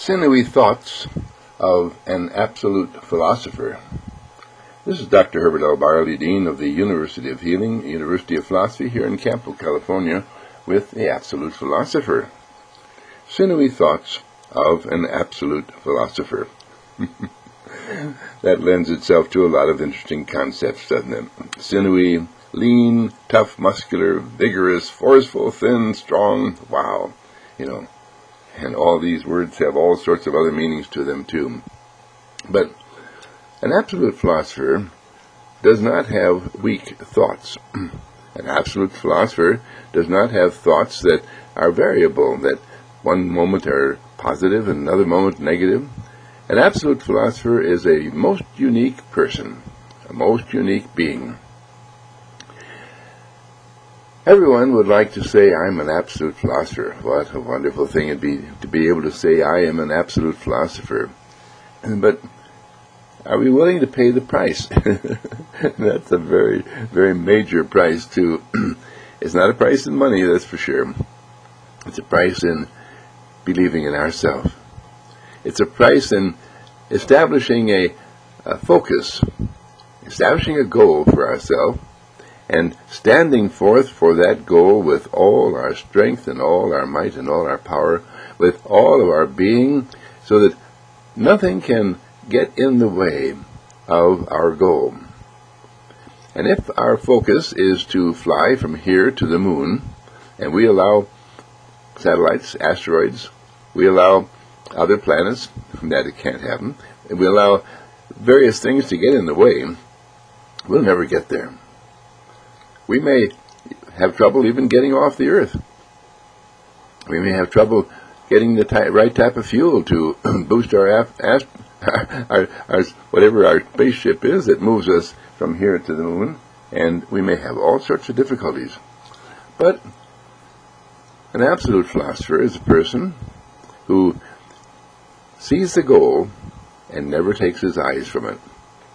Sinewy Thoughts of an Absolute Philosopher. This is Dr. Herbert L. Barley, Dean of the University of Healing, University of Philosophy here in Campo, California, with the Absolute Philosopher. Sinewy Thoughts of an Absolute Philosopher. That lends itself to a lot of interesting concepts, doesn't it? Sinewy, lean, tough, muscular, vigorous, forceful, thin, strong. Wow. And all these words have all sorts of other meanings to them too. But an absolute philosopher does not have weak thoughts. An absolute philosopher does not have thoughts that are variable, that one moment are positive and another moment negative. An absolute philosopher is a most unique person, a most unique being. Everyone would like to say, I'm an absolute philosopher. What a wonderful thing it'd be to be able to say, I am an absolute philosopher. But are we willing to pay the price? That's a very, very major price, too. It's not a price in money, that's for sure. It's a price in believing in ourselves. It's a price in establishing a focus, establishing a goal for ourselves, and standing forth for that goal with all our strength and all our might and all our power, with all of our being, so that nothing can get in the way of our goal. And if our focus is to fly from here to the moon, and we allow satellites, asteroids, we allow other planets, that it can't happen, and we allow various things to get in the way, we'll never get there. We may have trouble even getting off the Earth. We may have trouble getting the right type of fuel to boost our whatever our spaceship is that moves us from here to the moon, and we may have all sorts of difficulties. But an absolute philosopher is a person who sees the goal and never takes his eyes from it.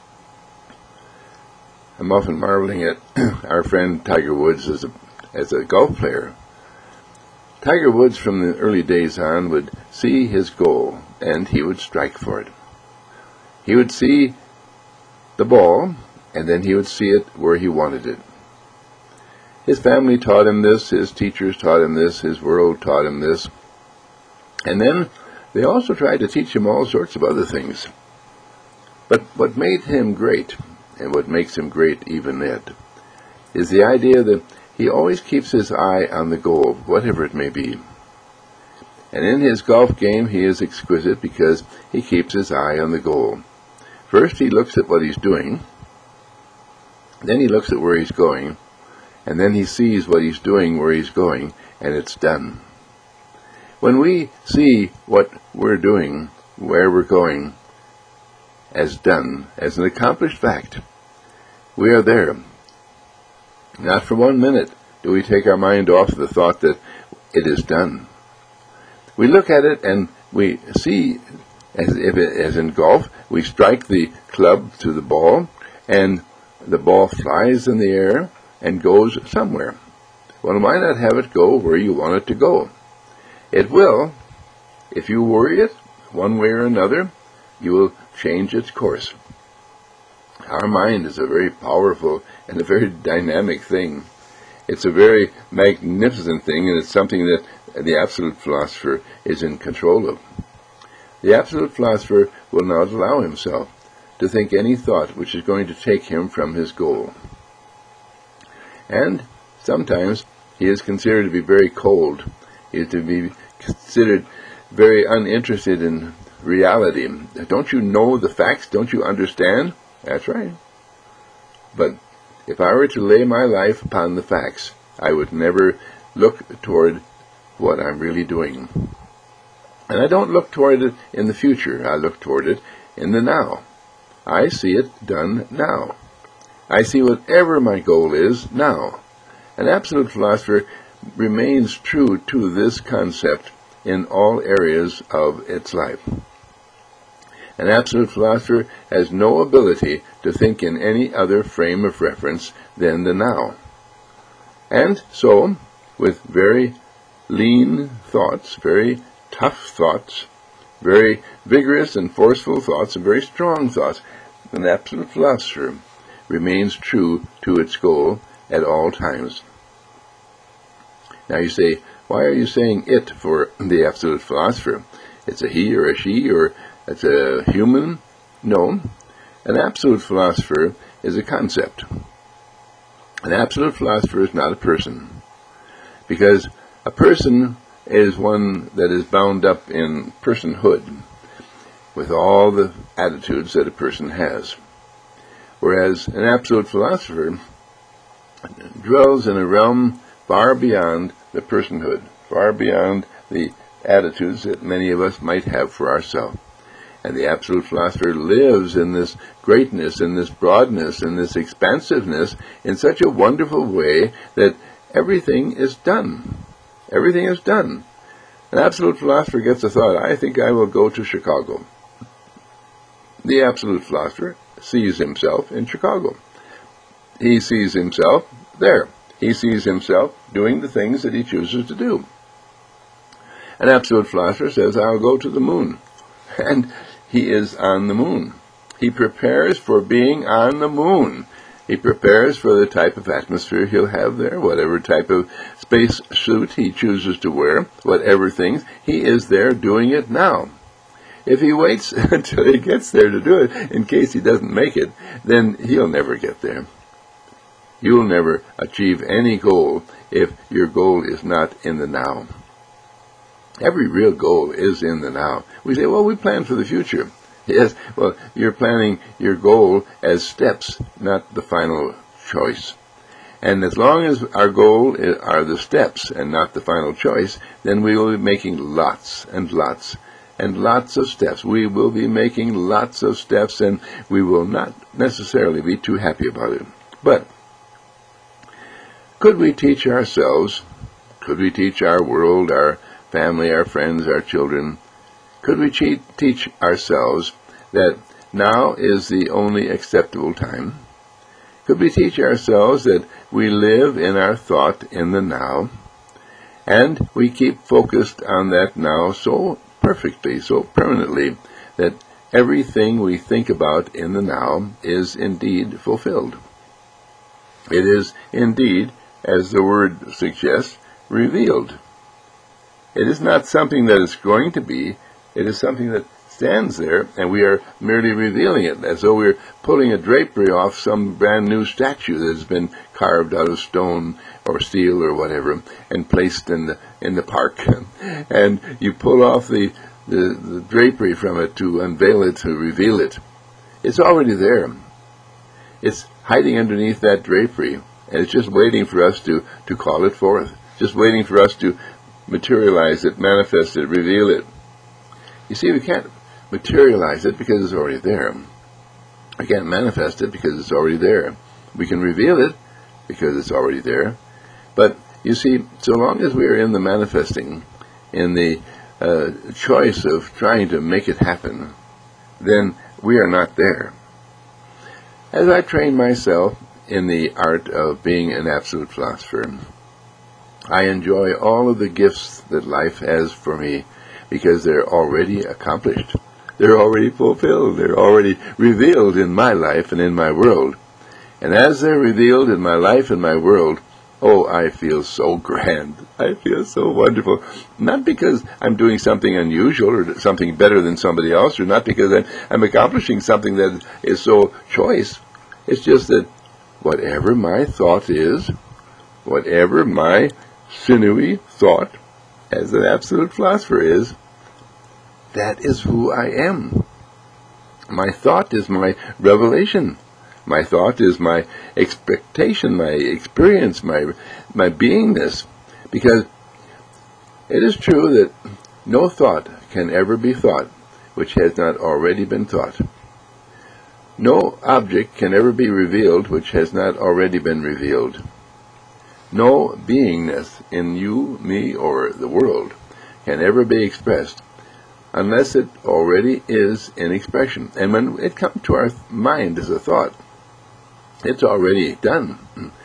I'm often marveling at our friend Tiger Woods as a golf player. Tiger Woods from the early days on would see his goal and he would strike for it. He would see the ball and then he would see it where he wanted it. His family taught him this, his teachers taught him this, his world taught him this. And then they also tried to teach him all sorts of other things. But what made him great, and what makes him great even yet, is the idea that he always keeps his eye on the goal, whatever it may be. And in his golf game, he is exquisite because he keeps his eye on the goal. First, he looks at what he's doing, then he looks at where he's going, and then he sees what he's doing, where he's going, and it's done. When we see what we're doing, where we're going, as done, as an accomplished fact, we are there. Not for 1 minute do we take our mind off the thought that it is done. We look at it and we see, as in golf, we strike the club to the ball, and the ball flies in the air and goes somewhere. Well, why not have it go where you want it to go? It will. If you worry it one way or another, you will change its course. Our mind is a very powerful and a very dynamic thing. It's a very magnificent thing, and it's something that the absolute philosopher is in control of. The absolute philosopher will not allow himself to think any thought which is going to take him from his goal. And sometimes he is considered to be very cold. He is to be considered very uninterested in reality. Don't you know the facts? Don't you understand? That's right. But if I were to lay my life upon the facts, I would never look toward what I'm really doing. And I don't look toward it in the future. I look toward it in the now. I see it done now. I see whatever my goal is now. An absolute philosopher remains true to this concept in all areas of its life. An absolute philosopher has no ability to think in any other frame of reference than the now. And so, with very lean thoughts, very tough thoughts, very vigorous and forceful thoughts, and very strong thoughts. An absolute philosopher remains true to its goal at all times. Now you say, why are you saying it for the absolute philosopher? It's a he or a she, or it's a human? No. An absolute philosopher is a concept. An absolute philosopher is not a person, because a person is one that is bound up in personhood with all the attitudes that a person has. Whereas an absolute philosopher dwells in a realm far beyond the personhood, far beyond the attitudes that many of us might have for ourselves. And the absolute philosopher lives in this greatness, in this broadness, in this expansiveness, in such a wonderful way that everything is done. Everything is done. An absolute philosopher gets a thought, I think I will go to Chicago. The absolute philosopher sees himself in Chicago. He sees himself there. He sees himself doing the things that he chooses to do. An absolute philosopher says, I'll go to the moon. And he is on the moon. He prepares for being on the moon. He prepares for the type of atmosphere he'll have there, whatever type of space suit he chooses to wear, whatever things. He is there doing it now. If he waits until he gets there to do it, in case he doesn't make it, then he'll never get there. You'll never achieve any goal if your goal is not in the now. Every real goal is in the now. We say, well, we plan for the future. Yes, well, you're planning your goal as steps, not the final choice. And as long as our goal are the steps and not the final choice, then we will be making lots and lots and lots of steps. We will be making lots of steps, and we will not necessarily be too happy about it. But could we teach ourselves, could we teach our world, our family, our friends, our children, could we teach ourselves that now is the only acceptable time? Could we teach ourselves that we live in our thought in the now, and we keep focused on that now so perfectly, so permanently, that everything we think about in the now is indeed fulfilled? It is indeed, as the word suggests, revealed. It is not something that is going to be, it is something that stands there, and we are merely revealing it, as though we're pulling a drapery off some brand new statue that has been carved out of stone or steel or whatever, and placed in the park. And you pull off the drapery from it to unveil it, to reveal it. It's already there. It's hiding underneath that drapery, and it's just waiting for us to call it forth, just waiting for us to materialize it, manifest it, reveal it. You see, we can't materialize it because it's already there. We can't manifest it because it's already there. We can reveal it because it's already there. But you see, so long as we are in the manifesting, in the choice of trying to make it happen, then we are not there. As I train myself in the art of being an absolute philosopher, I enjoy all of the gifts that life has for me because they're already accomplished. They're already fulfilled. They're already revealed in my life and in my world. And as they're revealed in my life and my world, oh, I feel so grand. I feel so wonderful. Not because I'm doing something unusual or something better than somebody else, or not because I'm accomplishing something that is so choice. It's just that whatever my thought is, whatever my sinewy thought as an absolute philosopher is, that is who I am. My thought is my revelation. My thought is my expectation, my experience, my beingness. Because it is true that no thought can ever be thought which has not already been thought. No object can ever be revealed which has not already been revealed. No beingness in you, me, or the world can ever be expressed unless it already is in expression. And when it comes to our mind as a thought, it's already done.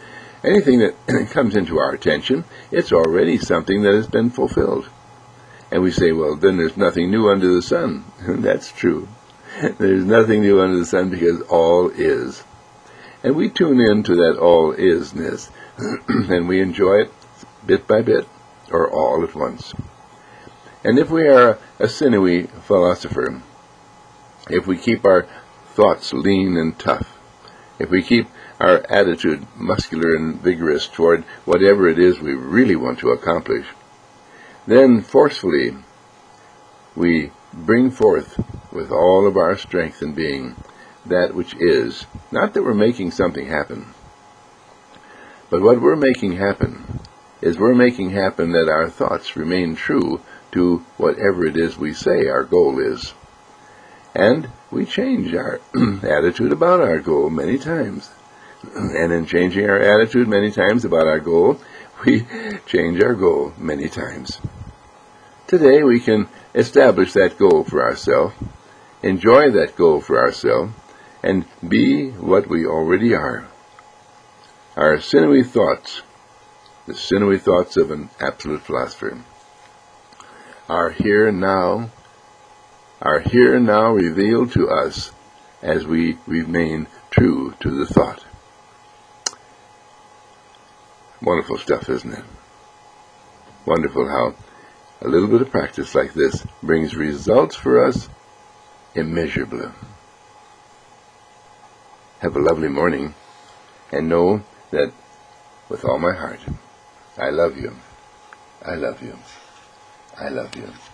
Anything that comes into our attention, it's already something that has been fulfilled. And we say, well, then there's nothing new under the sun. That's true. There's nothing new under the sun because all is. And we tune into that all isness, and we enjoy it bit by bit, or all at once. And if we are a sinewy philosopher, if we keep our thoughts lean and tough, if we keep our attitude muscular and vigorous toward whatever it is we really want to accomplish, then forcefully we bring forth with all of our strength and being that which is. Not that we're making something happen, but what we're making happen is we're making happen that our thoughts remain true to whatever it is we say our goal is. And we change our attitude about our goal many times. And in changing our attitude many times about our goal, we change our goal many times. Today we can establish that goal for ourselves, enjoy that goal for ourselves, and be what we already are. Our sinewy thoughts, the sinewy thoughts of an absolute philosopher, are here now revealed to us as we remain true to the thought. Wonderful stuff, isn't it? Wonderful how a little bit of practice like this brings results for us immeasurable. Have a lovely morning, and know that with all my heart, I love you. I love you. I love you.